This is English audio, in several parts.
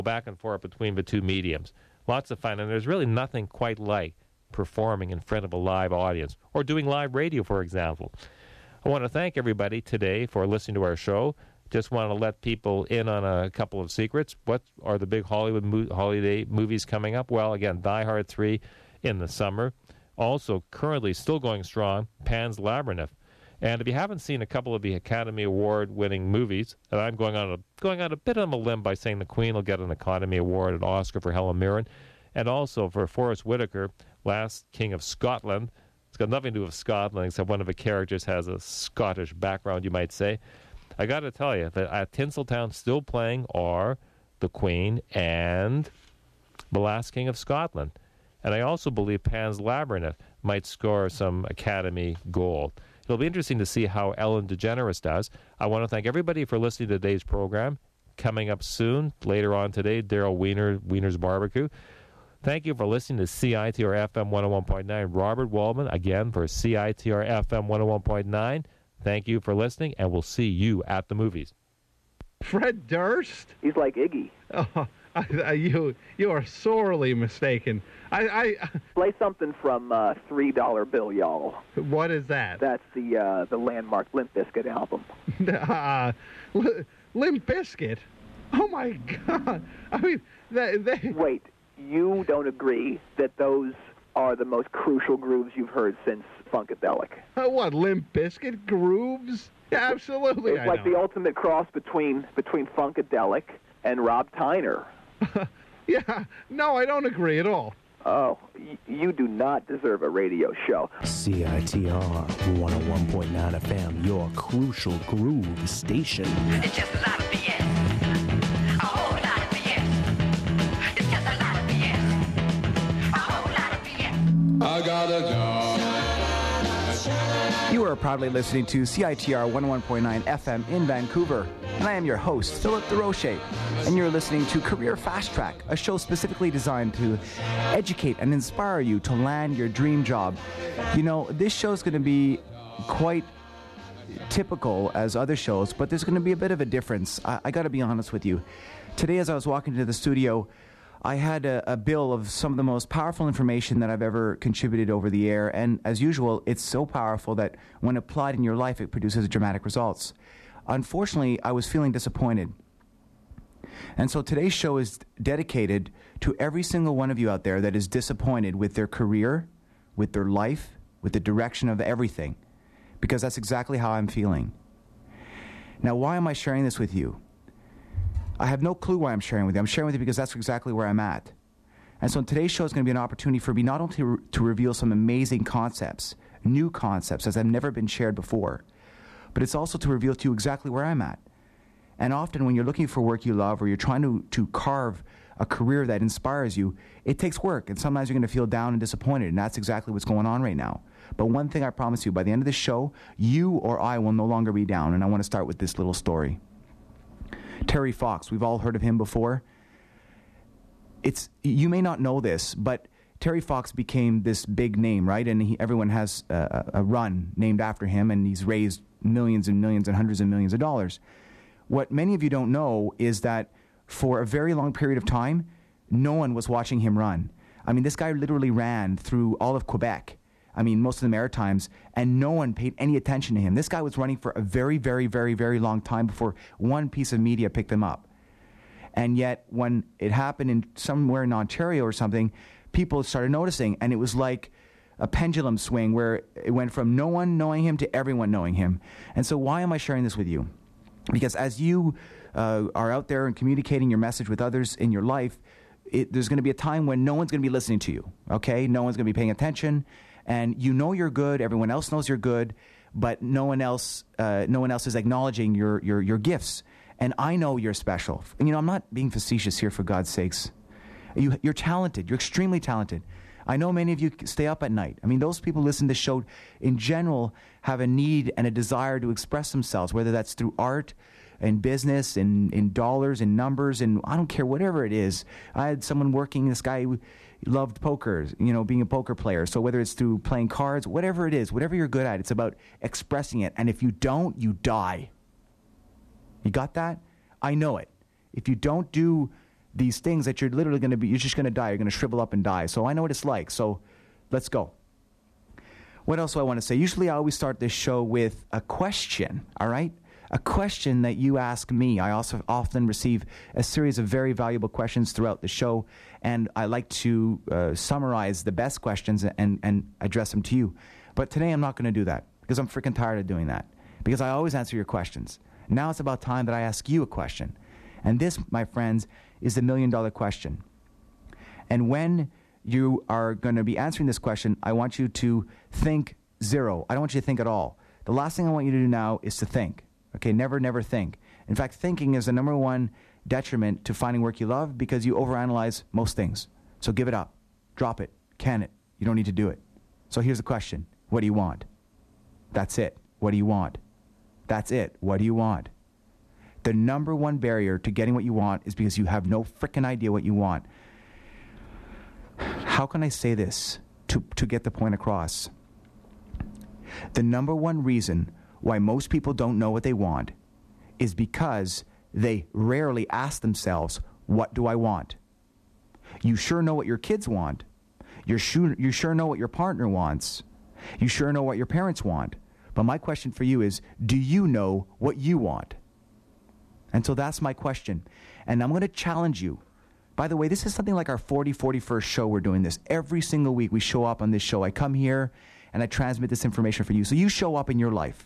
back and forth between the two mediums. Lots of fun, and there's really nothing quite like performing in front of a live audience or doing live radio, for example. I want to thank everybody today for listening to our show. Just want to let people in on a couple of secrets. What are the big Hollywood holiday movies coming up? Well, again, Die Hard 3 in the summer. Also, currently still going strong, Pan's Labyrinth. And if you haven't seen a couple of the Academy Award-winning movies, and I'm going on a bit on a limb by saying the Queen will get an Academy Award, an Oscar for Helen Mirren, and also for Forrest Whitaker, Last King of Scotland. It's got nothing to do with Scotland, except one of the characters has a Scottish background, you might say. I got to tell you that at Tinseltown, still playing are the Queen and The Last King of Scotland. And I also believe Pan's Labyrinth might score some Academy gold. It'll be interesting to see how Ellen DeGeneres does. I want to thank everybody for listening to today's program. Coming up soon, later on today, Daryl Wiener's Barbecue. Thank you for listening to CITR FM 101.9. Robert Waldman, again, for CITR FM 101.9. Thank you for listening, and we'll see you at the movies. Fred Durst? He's like Iggy. Oh, you are sorely mistaken. Play something from $3 Bill, y'all. What is that? That's the landmark Limp Bizkit album. Limp Bizkit? Oh my God! I mean, they... Wait, you don't agree that those are the most crucial grooves you've heard since Funkadelic? What, Limp Bizkit grooves? Yeah, absolutely. It's like the ultimate cross between Funkadelic and Rob Tyner. Yeah, no, I don't agree at all. Oh, you do not deserve a radio show. CITR 101.9 FM, your crucial groove station. It's just a lot of BS. A whole lot of BS. It's just a lot of BS. A whole lot of BS. I got a job. You are proudly listening to CITR 101.9 FM in Vancouver, and I am your host, Philip DeRoche, and you're listening to Career Fast Track, a show specifically designed to educate and inspire you to land your dream job. You know, this show is going to be quite typical as other shows, but there's going to be a bit of a difference. I got to be honest with you. Today, as I was walking to the studio, I had a bill of some of the most powerful information that I've ever contributed over the air, and as usual, it's so powerful that when applied in your life, it produces dramatic results. Unfortunately, I was feeling disappointed. And so today's show is dedicated to every single one of you out there that is disappointed with their career, with their life, with the direction of everything, because that's exactly how I'm feeling. Now, why am I sharing this with you? I have no clue why I'm sharing with you. I'm sharing with you because that's exactly where I'm at. And so today's show is going to be an opportunity for me not only to reveal some amazing concepts, new concepts as have never been shared before, but it's also to reveal to you exactly where I'm at. And often when you're looking for work you love or you're trying to carve a career that inspires you, it takes work. And sometimes you're going to feel down and disappointed. And that's exactly what's going on right now. But one thing I promise you, by the end of this show, you or I will no longer be down. And I want to start with this little story. Terry Fox, we've all heard of him before. You may not know this, but Terry Fox became this big name, right? And everyone has a run named after him, and he's raised millions and millions and hundreds of millions of dollars. What many of you don't know is that for a very long period of time, no one was watching him run. I mean, this guy literally ran through all of Quebec, I mean, most of the Maritimes, and no one paid any attention to him. This guy was running for a very, very, very, very long time before one piece of media picked him up. And yet, when it happened somewhere in Ontario or something, people started noticing, and it was like a pendulum swing where it went from no one knowing him to everyone knowing him. And so why am I sharing this with you? Because as you are out there and communicating your message with others in your life, there's going to be a time when no one's going to be listening to you, okay? No one's going to be paying attention. And you know you're good, everyone else knows you're good, but no one else is acknowledging your gifts. And I know you're special. And I'm not being facetious here, for God's sakes. You're talented. You're extremely talented. I know many of you stay up at night. I mean, those people listening to the show in general have a need and a desire to express themselves, whether that's through art and business and in dollars and numbers, and I don't care, whatever it is. I had someone working, this guy loved poker, being a poker player. So whether it's through playing cards, whatever it is, whatever you're good at, it's about expressing it. And if you don't, you die. You got that? I know it. If you don't do these things that you're literally going to be, you're just going to die. You're going to shrivel up and die. So I know what it's like. So let's go. What else do I want to say? Usually I always start this show with a question, all right? A question that you ask me. I also often receive a series of very valuable questions throughout the show, and I like to summarize the best questions and address them to you. But today I'm not going to do that because I'm freaking tired of doing that, because I always answer your questions. Now it's about time that I ask you a question. And this, my friends, is the $1 million question. And when you are going to be answering this question, I want you to think zero. I don't want you to think at all. The last thing I want you to do now is to think. Okay, never think. In fact, thinking is the number one detriment to finding work you love because you overanalyze most things. So give it up. Drop it. Can it. You don't need to do it. So here's the question. What do you want? That's it. What do you want? That's it. What do you want? The number one barrier to getting what you want is because you have no frickin' idea what you want. How can I say this to get the point across? The number one reason why most people don't know what they want is because they rarely ask themselves, what do I want? You sure know what your kids want. You sure know what your partner wants. You sure know what your parents want. But my question for you is, do you know what you want? And so that's my question. And I'm going to challenge you. By the way, this is something like our 41st show we're doing this. Every single week we show up on this show. I come here and I transmit this information for you. So you show up in your life.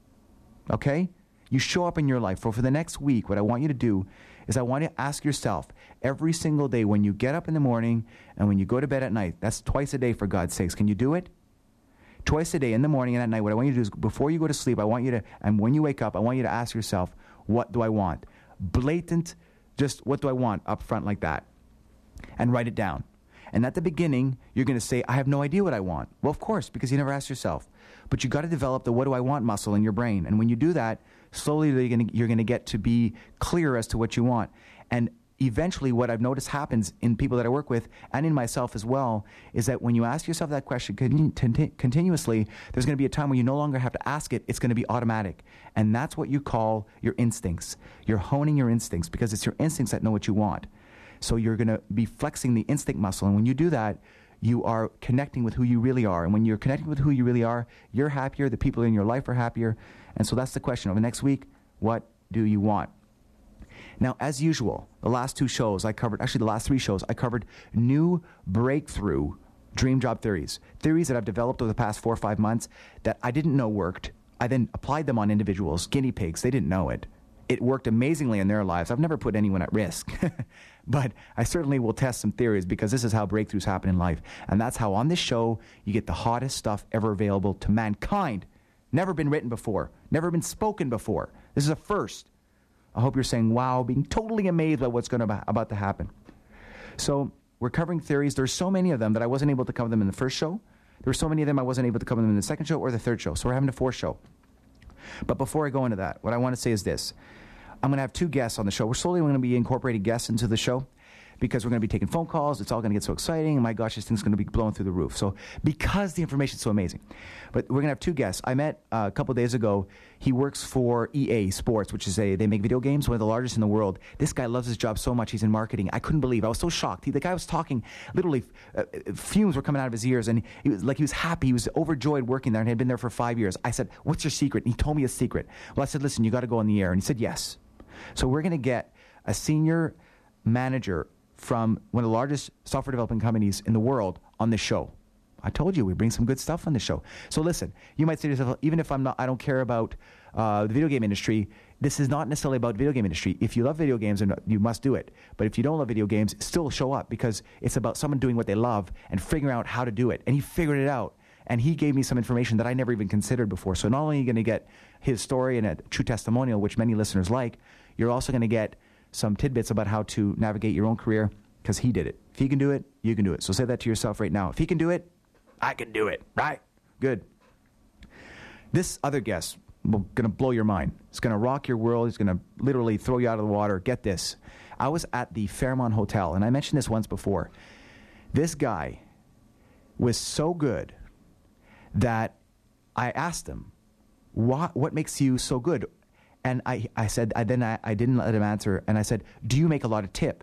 Okay? You show up in your life. For the next week, what I want you to do is I want you to ask yourself every single day when you get up in the morning and when you go to bed at night. That's twice a day, for God's sakes. Can you do it? Twice a day, in the morning and at night. What I want you to do is before you go to sleep, I want you to, and when you wake up, I want you to ask yourself, what do I want? Blatant, just what do I want up front like that? And write it down. And at the beginning, you're going to say, I have no idea what I want. Well, of course, because you never asked yourself. But you got to develop the what do I want muscle in your brain. And when you do that, slowly you're going to get to be clear as to what you want. And eventually what I've noticed happens in people that I work with and in myself as well is that when you ask yourself that question continuously, there's going to be a time where you no longer have to ask it. It's going to be automatic. And that's what you call your instincts. You're honing your instincts because it's your instincts that know what you want. So you're going to be flexing the instinct muscle. And when you do that, you are connecting with who you really are. And when you're connecting with who you really are, you're happier. The people in your life are happier. And so that's the question. Over the next week, what do you want? Now, as usual, the last two shows I covered, actually the last three shows, I covered new breakthrough dream job theories. Theories that I've developed over the past 4 or 5 months that I didn't know worked. I then applied them on individuals, guinea pigs. They didn't know it. It worked amazingly in their lives. I've never put anyone at risk. But I certainly will test some theories because this is how breakthroughs happen in life. And that's how on this show you get the hottest stuff ever available to mankind. Never been written before. Never been spoken before. This is a first. I hope you're saying, wow, being totally amazed by what's about to happen. So we're covering theories. There's so many of them that I wasn't able to cover them in the first show. There were so many of them I wasn't able to cover them in the second show or the third show. So we're having a fourth show. But before I go into that, what I want to say is this. I'm going to have 2 guests on the show. We're slowly going to be incorporating guests into the show because we're going to be taking phone calls. It's all going to get so exciting. And my gosh, this thing's going to be blowing through the roof. So because the information is so amazing. But we're going to have 2 guests. I met a couple days ago. He works for EA Sports, which is they make video games, one of the largest in the world. This guy loves his job so much. He's in marketing. I couldn't believe. I was so shocked. The guy was talking, literally fumes were coming out of his ears. And he was happy. He was overjoyed working there and had been there for 5 years. I said, what's your secret? And he told me his secret. Well, I said, listen, you got to go on the air. And he said, yes. So we're going to get a senior manager from one of the largest software development companies in the world on this show. I told you we bring some good stuff on the show. So listen, you might say to yourself, even if I don't care about the video game industry, this is not necessarily about the video game industry. If you love video games, you must do it. But if you don't love video games, still show up because it's about someone doing what they love and figuring out how to do it. And he figured it out. And he gave me some information that I never even considered before. So not only are you going to get his story and a true testimonial, which many listeners like, you're also going to get some tidbits about how to navigate your own career because he did it. If he can do it, you can do it. So say that to yourself right now. If he can do it, I can do it. Right? Good. This other guest is going to blow your mind. It's going to rock your world. It's going to literally throw you out of the water. Get this. I was at the Fairmont Hotel, and I mentioned this once before. This guy was so good that I asked him, what makes you so good? And I said, I didn't let him answer. And I said, do you make a lot of tip?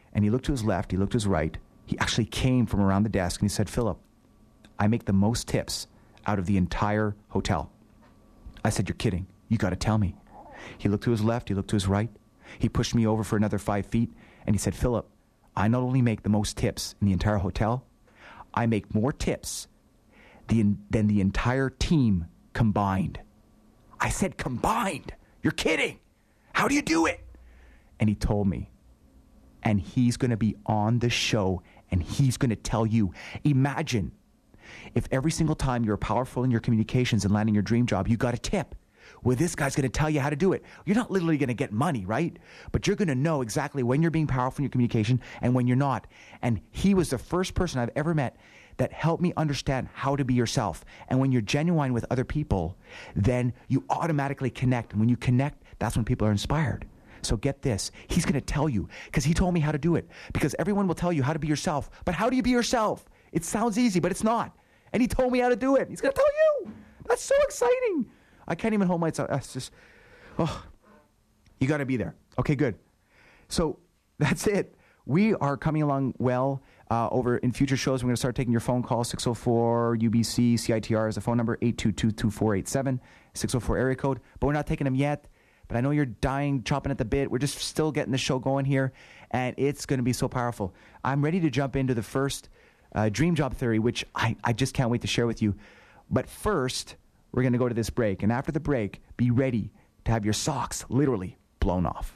And he looked to his left, he looked to his right. He actually came from around the desk and he said, Philip, I make the most tips out of the entire hotel. I said, you're kidding. You got to tell me. He looked to his left, he looked to his right. He pushed me over for another 5 feet and he said, Philip, I not only make the most tips in the entire hotel, I make more tips than the entire team combined. I said, combined? You're kidding. How do you do it? And he told me. And he's going to be on the show and he's going to tell you. Imagine if every single time you're powerful in your communications and landing your dream job, you got a tip. Well, this guy's going to tell you how to do it. You're not literally going to get money, right? But you're going to know exactly when you're being powerful in your communication and when you're not. And he was the first person I've ever met that helped me understand how to be yourself. And when you're genuine with other people, then you automatically connect. And when you connect, that's when people are inspired. So get this. He's going to tell you because he told me how to do it. Because everyone will tell you how to be yourself. But how do you be yourself? It sounds easy, but it's not. And he told me how to do it. He's going to tell you. That's so exciting. I can't even hold myself. That's just, you got to be there. Okay, good. So that's it. We are coming along well. Over in future shows, we're going to start taking your phone calls. 604-UBC, CITR is the phone number, 822-2487, 604 area code. But we're not taking them yet. But I know you're dying, chomping at the bit. We're just still getting the show going here. And it's going to be so powerful. I'm ready to jump into the first dream job theory, which I just can't wait to share with you. But first, we're going to go to this break. And after the break, be ready to have your socks literally blown off.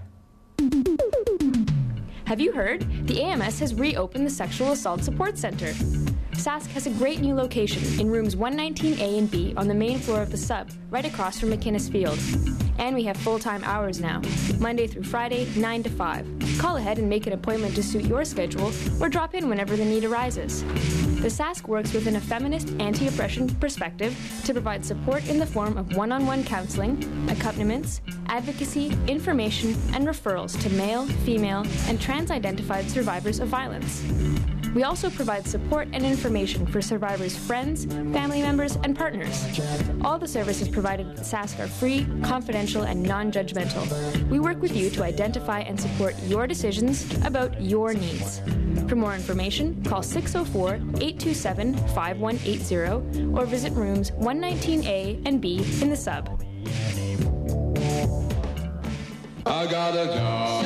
Have you heard? The AMS has reopened the Sexual Assault Support Center. Sask has a great new location in rooms 119A and B on the main floor of the sub, right across from McInnes Field. And we have full-time hours now, Monday through Friday, 9 to 5. Call ahead and make an appointment to suit your schedule, or drop in whenever the need arises. The Sask works within a feminist anti-oppression perspective to provide support in the form of one-on-one counseling, accompaniments, advocacy, information, and referrals to male, female, and trans-identified survivors of violence. We also provide support and information for survivors' friends, family members, and partners. All the services provided at Sask are free, confidential, and non-judgmental. We work with you to identify and support your decisions about your needs. For more information, call 604-827-5180 or visit rooms 119A and B in the sub. I gotta go.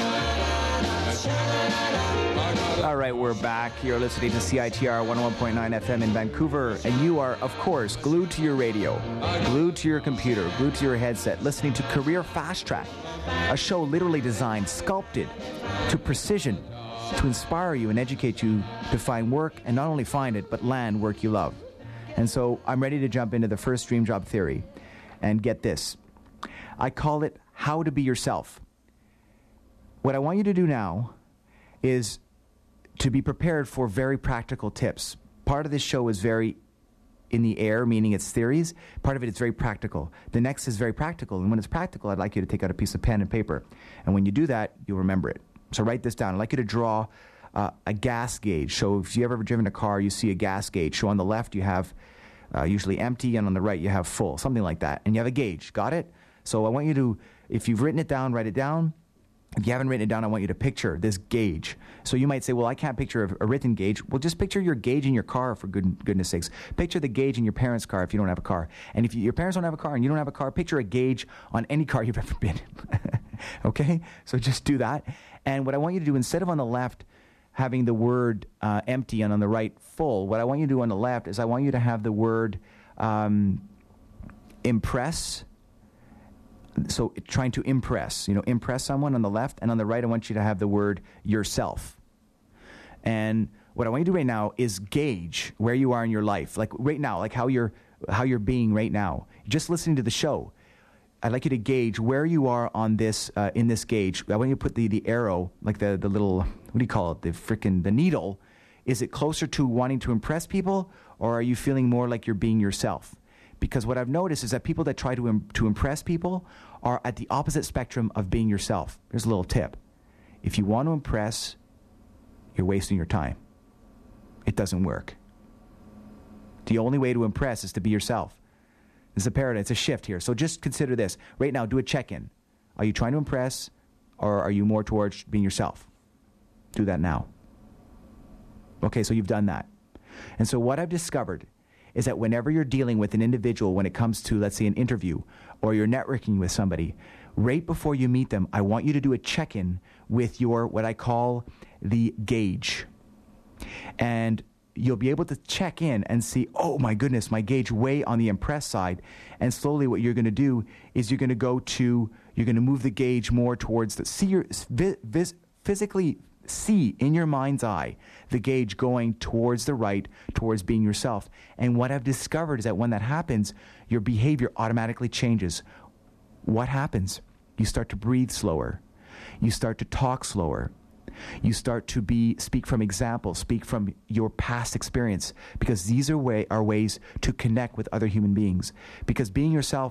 All right, we're back. You're listening to CITR 101.9 FM in Vancouver, and you are, of course, glued to your radio, glued to your computer, glued to your headset, listening to Career Fast Track, a show literally designed, sculpted to precision, to inspire you and educate you to find work, and not only find it, but land work you love. And so I'm ready to jump into the first dream job theory. And get this. I call it how to be yourself. What I want you to do now is to be prepared for very practical tips. Part of this show is very in the air, meaning it's theories. Part of it is very practical. The next is very practical. And when it's practical, I'd like you to take out a piece of pen and paper. And when you do that, you'll remember it. So write this down. I'd like you to draw a gas gauge. So if you've ever driven a car, you see a gas gauge. So on the left, you have usually empty, and on the right, you have full, something like that. And you have a gauge. Got it? So I want you to, if you've written it down, write it down. If you haven't written it down, I want you to picture this gauge. So you might say, well, I can't picture a written gauge. Well, just picture your gauge in your car, for goodness sakes. Picture the gauge in your parents' car if you don't have a car. And if your parents don't have a car and you don't have a car, picture a gauge on any car you've ever been in. Okay? So just do that. And what I want you to do, instead of on the left having the word empty and on the right full, what I want you to do on the left is I want you to have the word impress. So trying to impress, impress someone on the left, and on the right, I want you to have the word yourself. And what I want you to do right now is gauge where you are in your life, like right now, like how you're being right now. Just listening to the show, I'd like you to gauge where you are on this in this gauge. I want you to put the arrow, like the little, what do you call it, the needle. Is it closer to wanting to impress people, or are you feeling more like you're being yourself? Because what I've noticed is that people that try to impress people are at the opposite spectrum of being yourself. Here's a little tip. If you want to impress, you're wasting your time. It doesn't work. The only way to impress is to be yourself. It's a paradigm. It's a shift here. So just consider this. Right now, do a check-in. Are you trying to impress, or are you more towards being yourself? Do that now. Okay, so you've done that. And so what I've discovered is that whenever you're dealing with an individual, when it comes to, let's say, an interview, or you're networking with somebody, right before you meet them, I want you to do a check-in with your, what I call the gauge. And you'll be able to check in and see, oh my goodness, my gauge way on the impress side. And slowly what you're going to do is you're going to move the gauge more towards physically see in your mind's eye the gauge going towards the right, towards being yourself. And what I've discovered is that when that happens, your behavior automatically changes. What happens? You start to breathe slower. You start to talk slower. You start to speak from example, speak from your past experience, because these are ways to connect with other human beings. Because being yourself,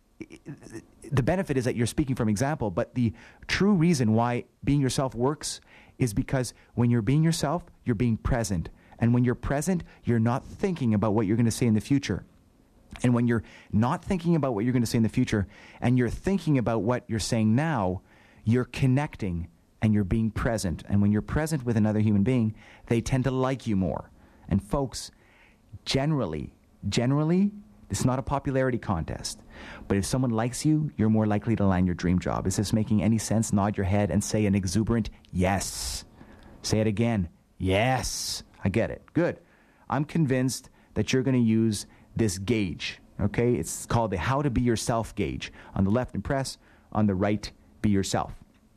the benefit is that you're speaking from example, but the true reason why being yourself works is because when you're being yourself, you're being present. And when you're present, you're not thinking about what you're going to say in the future. And when you're not thinking about what you're going to say in the future, and you're thinking about what you're saying now, you're connecting and you're being present. And when you're present with another human being, they tend to like you more. And folks, generally, it's not a popularity contest. But if someone likes you, you're more likely to land your dream job. Is this making any sense? Nod your head and say an exuberant yes. Say it again. Yes. I get it. Good. I'm convinced that you're going to use this gauge. Okay? It's called the How to Be Yourself gauge. On the left, impress. On the right, be yourself.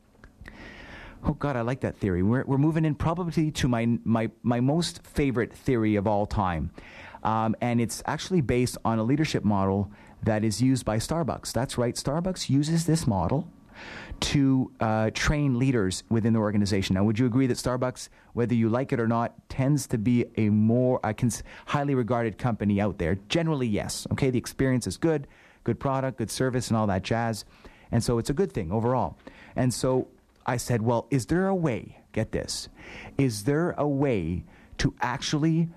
Oh, God, I like that theory. We're moving in probably to my most favorite theory of all time. And it's actually based on a leadership model that is used by Starbucks. That's right. Starbucks uses this model to train leaders within the organization. Now, would you agree that Starbucks, whether you like it or not, tends to be a more highly regarded company out there? Generally, yes. Okay, the experience is good product, good service, and all that jazz. And so it's a good thing overall. And so I said, well, is there a way, get this, is there a way to actually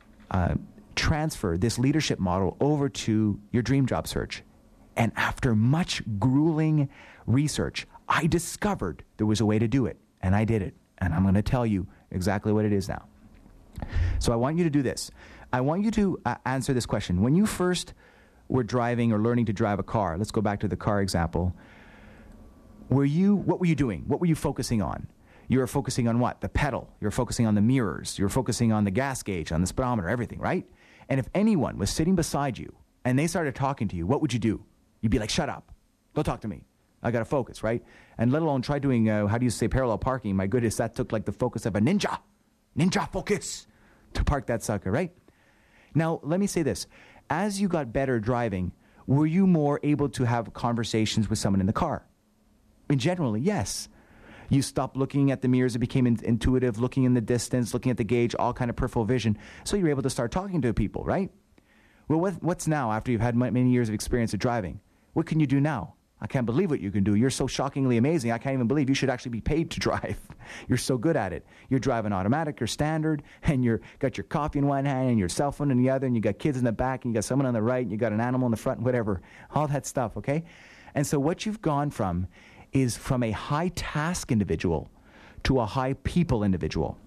transfer this leadership model over to your dream job search? And after much grueling research, I discovered there was a way to do it. And I did it. And I'm going to tell you exactly what it is now. So I want you to do this. I want you to answer this question. When you first were driving or learning to drive a car, let's go back to the car example. What were you doing? What were you focusing on? You were focusing on what? The pedal. You were focusing on the mirrors. You were focusing on the gas gauge, on the speedometer, everything, right? And if anyone was sitting beside you and they started talking to you, what would you do? You'd be like, shut up. Don't talk to me. I got to focus, right? And let alone try doing, parallel parking. My goodness, that took like the focus of a ninja. Ninja focus to park that sucker, right? Now, let me say this. As you got better driving, were you more able to have conversations with someone in the car? And generally, yes. You stopped looking at the mirrors. It became intuitive, looking in the distance, looking at the gauge, all kind of peripheral vision. So you were able to start talking to people, right? Well, what's now after you've had many years of experience of driving? What can you do now? I can't believe what you can do. You're so shockingly amazing. I can't even believe you should actually be paid to drive. You're so good at it. You're driving automatic, you're standard, and you're got your coffee in one hand and your cell phone in the other, and you got kids in the back, and you got someone on the right, and you got an animal in the front, whatever. All that stuff, okay? And so what you've gone from is from a high task individual to a high people individual.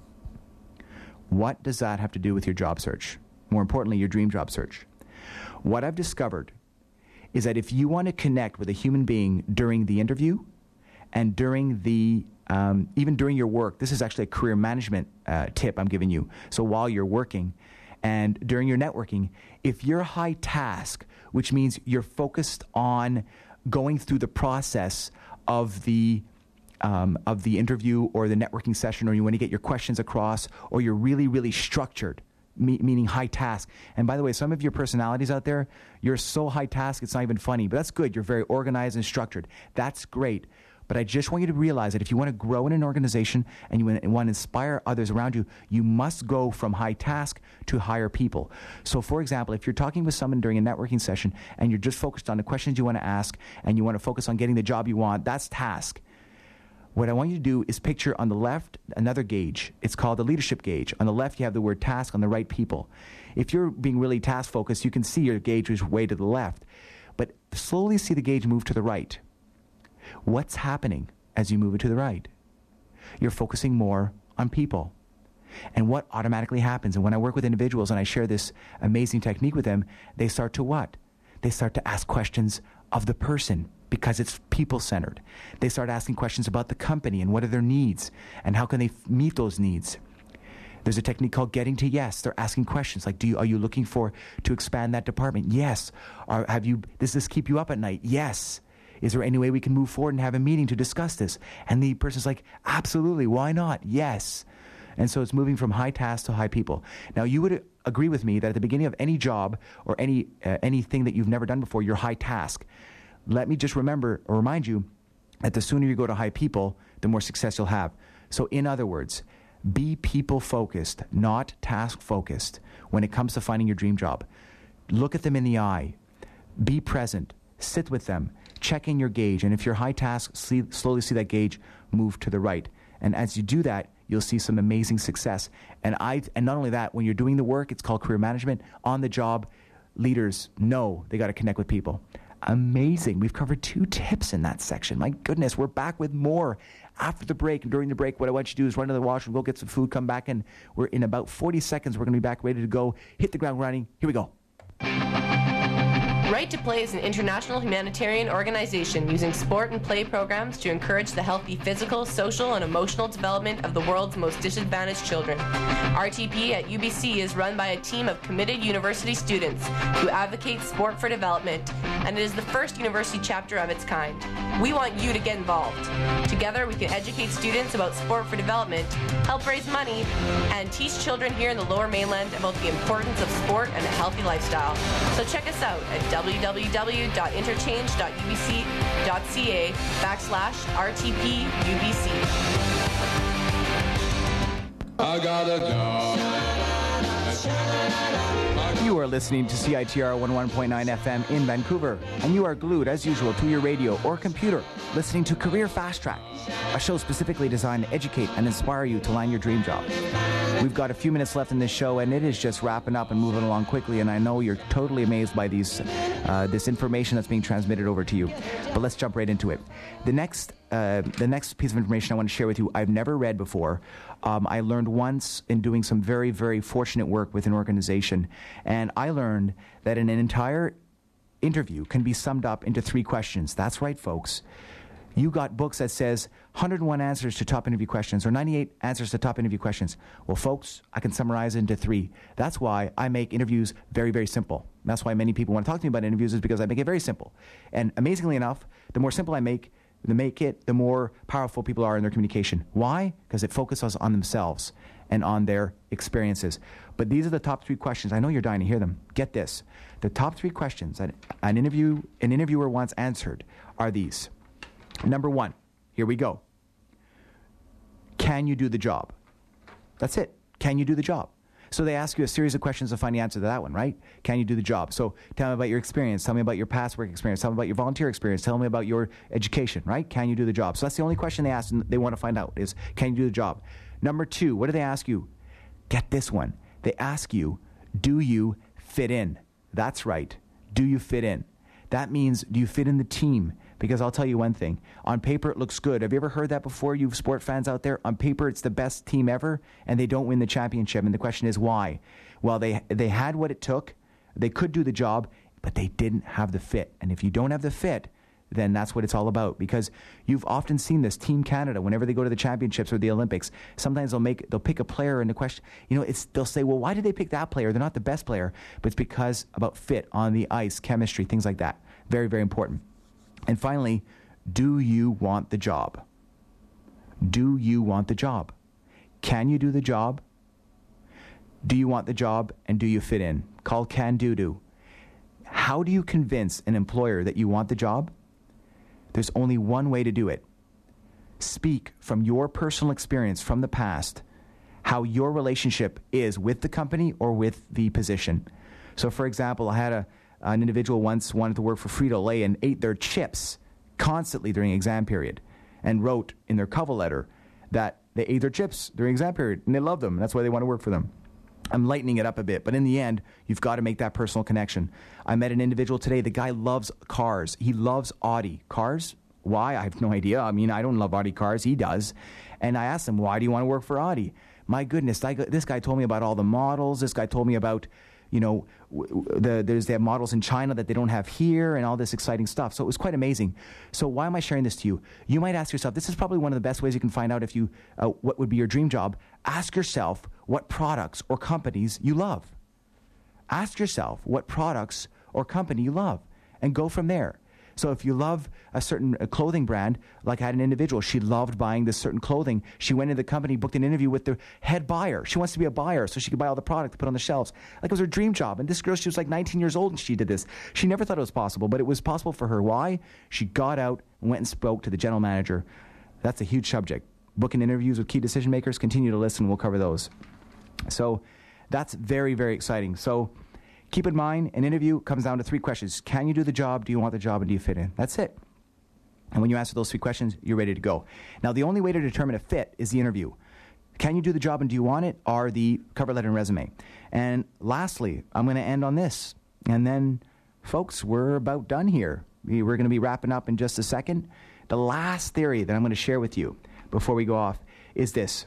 What does that have to do with your job search? More importantly, your dream job search. What I've discovered is that if you want to connect with a human being during the interview and during the even during your work, this is actually a career management tip I'm giving you. So while you're working and during your networking, if you're high task, which means you're focused on going through the process of the interview or the networking session, or you want to get your questions across, or you're really, really structured, meaning high task. And by the way, some of your personalities out there, you're so high task, it's not even funny, but that's good. You're very organized and structured. That's great. But I just want you to realize that if you want to grow in an organization and you want to inspire others around you, you must go from high task to higher people. So, for example, if you're talking with someone during a networking session and you're just focused on the questions you want to ask and you want to focus on getting the job you want, that's task. What I want you to do is picture on the left another gauge. It's called the leadership gauge. On the left, you have the word task, on the right, people. If you're being really task focused, you can see your gauge is way to the left. But slowly see the gauge move to the right. What's happening as you move it to the right? You're focusing more on people. And what automatically happens, and when I work with individuals and I share this amazing technique with them, they start to what? They start to ask questions of the person because it's people-centered. They start asking questions about the company and what are their needs and how can they meet those needs. There's a technique called getting to yes. They're asking questions like, are you looking to expand that department? Yes. Does this keep you up at night? Yes. Is there any way we can move forward and have a meeting to discuss this? And the person's like, absolutely. Why not? Yes. And so it's moving from high tasks to high people. Now, you would agree with me that at the beginning of any job or anything that you've never done before, you're high task. Let me just remind you that the sooner you go to high people, the more success you'll have. So in other words, be people-focused, not task-focused when it comes to finding your dream job. Look at them in the eye. Be present. Sit with them. Check in your gauge. And if you're high task, slowly see that gauge move to the right. And as you do that, you'll see some amazing success. And not only that, when you're doing the work, it's called career management. On the job, leaders know they got to connect with people. Amazing. We've covered 2 tips in that section. My goodness, we're back with more after the break. And during the break, what I want you to do is run to the washroom, go get some food, come back, and we're in about 40 seconds. We're going to be back ready to go. Hit the ground running. Here we go. Right to Play is an international humanitarian organization using sport and play programs to encourage the healthy physical, social, and emotional development of the world's most disadvantaged children. RTP at UBC is run by a team of committed university students who advocate sport for development, and it is the first university chapter of its kind. We want you to get involved. Together, we can educate students about sport for development, help raise money, and teach children here in the Lower Mainland about the importance of sport and a healthy lifestyle. So check us out at www.interchange.ubc.ca/RTPUBC. I got a job. You are listening to CITR 101.9 FM in Vancouver, and you are glued, as usual, to your radio or computer, listening to Career Fast Track, a show specifically designed to educate and inspire you to land your dream job. We've got a few minutes left in this show, and it is just wrapping up and moving along quickly, and I know you're totally amazed by this information that's being transmitted over to you. But let's jump right into it. The next piece of information I want to share with you, I've never read before. I learned once in doing some very, very fortunate work with an organization, and I learned that an entire interview can be summed up into 3 questions. That's right, folks. You got books that says 101 answers to top interview questions or 98 answers to top interview questions. Well, folks, I can summarize it into 3. That's why I make interviews very, very simple. That's why many people want to talk to me about interviews, is because I make it very simple. And amazingly enough, the more simple I make it, the more powerful people are in their communication. Why? Because it focuses on themselves and on their experiences. But these are the top 3 questions. I know you're dying to hear them. Get this. The top 3 questions that an interviewer once answered are these. Number 1, here we go. Can you do the job? That's it. Can you do the job? So they ask you a series of questions to find the answer to that one, right? Can you do the job? So tell me about your experience. Tell me about your past work experience. Tell me about your volunteer experience. Tell me about your education, right? Can you do the job? So that's the only question they ask and they want to find out is, can you do the job? Number 2, what do they ask you? Get this one. They ask you, do you fit in? That's right. Do you fit in? That means, do you fit in the team? Because I'll tell you one thing. On paper, it looks good. Have you ever heard that before, you sport fans out there? On paper, it's the best team ever, and they don't win the championship. And the question is, why? Well, they had what it took. They could do the job, but they didn't have the fit. And if you don't have the fit, then that's what it's all about. Because you've often seen this, Team Canada, whenever they go to the championships or the Olympics, sometimes they'll pick a player and the question, they'll say, well, why did they pick that player? They're not the best player. But it's because about fit on the ice, chemistry, things like that. Very, very important. And finally, do you want the job? Do you want the job? Can you do the job? Do you want the job, and do you fit in? Called can-do-do. How do you convince an employer that you want the job? There's only one way to do it. Speak from your personal experience from the past, how your relationship is with the company or with the position. So, for example, I had an individual once wanted to work for Frito-Lay and ate their chips constantly during exam period and wrote in their cover letter that they ate their chips during exam period and they love them. And that's why they want to work for them. I'm lightening it up a bit, but in the end, you've got to make that personal connection. I met an individual today. The guy loves cars. He loves Audi. Cars? Why? I have no idea. I mean, I don't love Audi cars. He does. And I asked him, why do you want to work for Audi? My goodness, this guy told me about all the models. This guy told me about, you know, they have models in China that they don't have here and all this exciting stuff. So it was quite amazing. So why am I sharing this to you? You might ask yourself, this is probably one of the best ways you can find out if you what would be your dream job. Ask yourself what products or companies you love. Ask yourself what products or company you love and go from there. So if you love a certain clothing brand, like I had an individual, she loved buying this certain clothing. She went into the company, booked an interview with the head buyer. She wants to be a buyer so she could buy all the product to put on the shelves. Like it was her dream job. And this girl, she was like 19 years old and she did this. She never thought it was possible, but it was possible for her. Why? She got out and went and spoke to the general manager. That's a huge subject. Booking interviews with key decision makers. Continue to listen. We'll cover those. So that's very, very exciting. So keep in mind, an interview comes down to 3 questions. Can you do the job? Do you want the job? And do you fit in? That's it. And when you answer those 3 questions, you're ready to go. Now, the only way to determine a fit is the interview. Can you do the job and do you want it? Are the cover letter and resume. And lastly, I'm going to end on this. And then, folks, we're about done here. We're going to be wrapping up in just a second. The last theory that I'm going to share with you before we go off is this.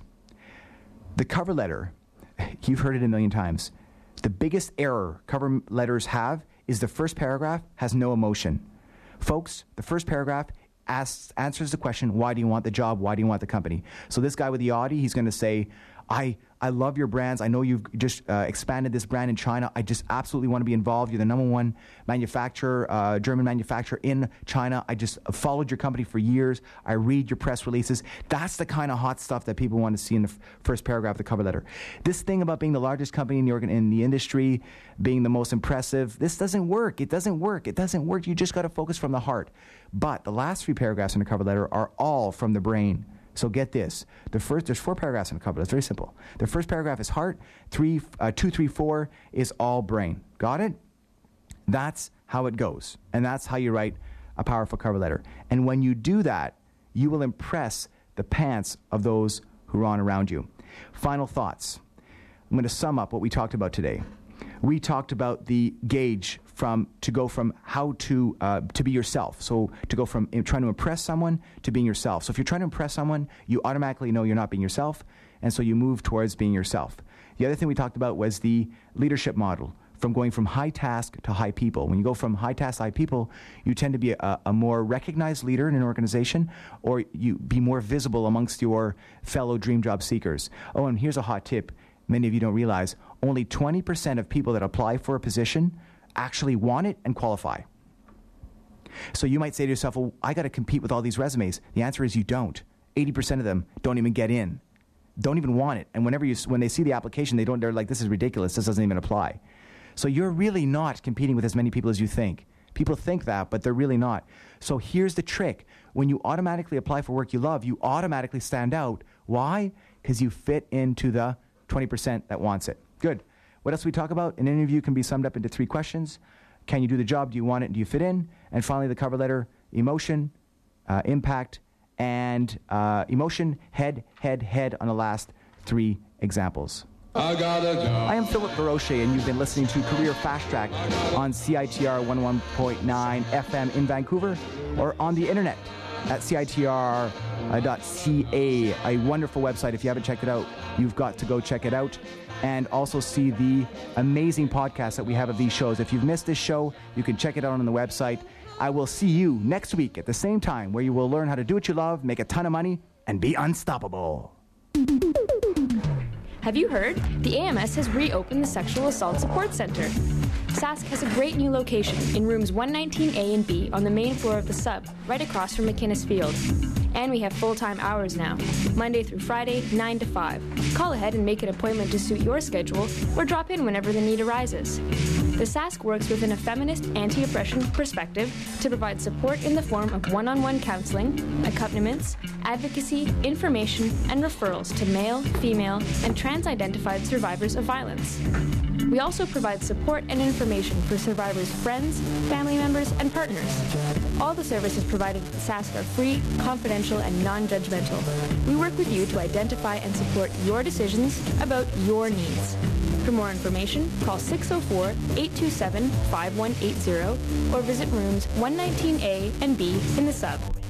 The cover letter, you've heard it a million times. The biggest error cover letters have is the first paragraph has no emotion. Folks, the first paragraph answers the question, why do you want the job? Why do you want the company? So this guy with the Audi, he's going to say, I love your brands. I know you've just expanded this brand in China. I just absolutely want to be involved. You're the number 1 manufacturer, German manufacturer in China. I just followed your company for years. I read your press releases. That's the kind of hot stuff that people want to see in the first paragraph of the cover letter. This thing about being the largest company in the industry, being the most impressive, this doesn't work. It doesn't work. It doesn't work. You just got to focus from the heart. But the last 3 paragraphs in the cover letter are all from the brain. So get this. There's 4 paragraphs in the cover. It's very simple. The first paragraph is heart. 2, 3, 4 is all brain. Got it? That's how it goes. And that's how you write a powerful cover letter. And when you do that, you will impress the pants of those who are on around you. Final thoughts. I'm going to sum up what we talked about today. We talked about the gauge to go from how to be yourself. So to go from trying to impress someone to being yourself. So if you're trying to impress someone, you automatically know you're not being yourself, and so you move towards being yourself. The other thing we talked about was the leadership model, from going from high task to high people. When you go from high task to high people, you tend to be a more recognized leader in an organization, or you be more visible amongst your fellow dream job seekers. Oh, and here's a hot tip. Many of you don't realize only 20% of people that apply for a position actually want it and qualify. So you might say to yourself, well, I got to compete with all these resumes. The answer is you don't. 80% of them don't even get in, don't even want it. And when they see the application, they're like, this is ridiculous. This doesn't even apply. So you're really not competing with as many people as you think. People think that, but they're really not. So here's the trick. When you automatically apply for work you love, you automatically stand out. Why? Because you fit into the 20% that wants it. Good. What else we talk about? An interview can be summed up into 3 questions. Can you do the job? Do you want it? Do you fit in? And finally, the cover letter, emotion, impact, and emotion, head on the last 3 examples. I got a job. I am Philip Verochet, and you've been listening to Career Fast Track on CITR 101.9 FM in Vancouver, or on the internet at CITR.ca, a wonderful website. If you haven't checked it out, you've got to go check it out. And also see the amazing podcast that we have of these shows. If you've missed this show, you can check it out on the website. I will see you next week at the same time, where you will learn how to do what you love, make a ton of money, and be unstoppable. Have you heard? The AMS has reopened the Sexual Assault Support Center. Sask has a great new location in rooms 119A and B on the main floor of the sub, right across from McInnes Field. And we have full-time hours now, Monday through Friday, 9 to 5. Call ahead and make an appointment to suit your schedule, or drop in whenever the need arises. The Sask works within a feminist, anti-oppression perspective to provide support in the form of one-on-one counseling, accompaniments, advocacy, information, and referrals to male, female, and trans-identified survivors of violence. We also provide support and information for survivors' friends, family members, and partners. All the services provided at Sask are free, confidential, and non-judgmental. We work with you to identify and support your decisions about your needs. For more information, call 604-827-5180 or visit rooms 119A and B in the sub.